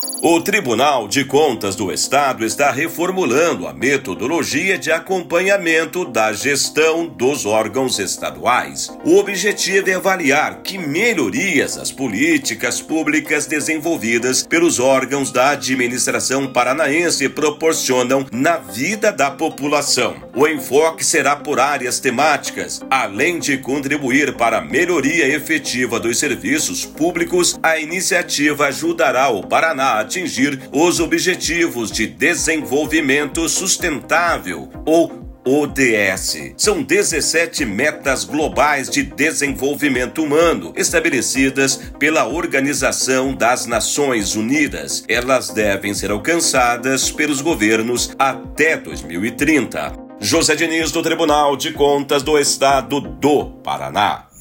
O Tribunal de Contas do Estado está reformulando a metodologia de acompanhamento da gestão dos órgãos estaduais. O objetivo é avaliar que melhorias as políticas públicas desenvolvidas pelos órgãos da administração paranaense proporcionam na vida da população. O enfoque será por áreas temáticas, além de contribuir para a melhoria efetiva dos serviços públicos. A iniciativa ajudará o Paraná a atingir os Objetivos de Desenvolvimento Sustentável, ou ODS. São 17 metas globais de desenvolvimento humano estabelecidas pela Organização das Nações Unidas. Elas devem ser alcançadas pelos governos até 2030. José Diniz, do Tribunal de Contas do Estado do Paraná.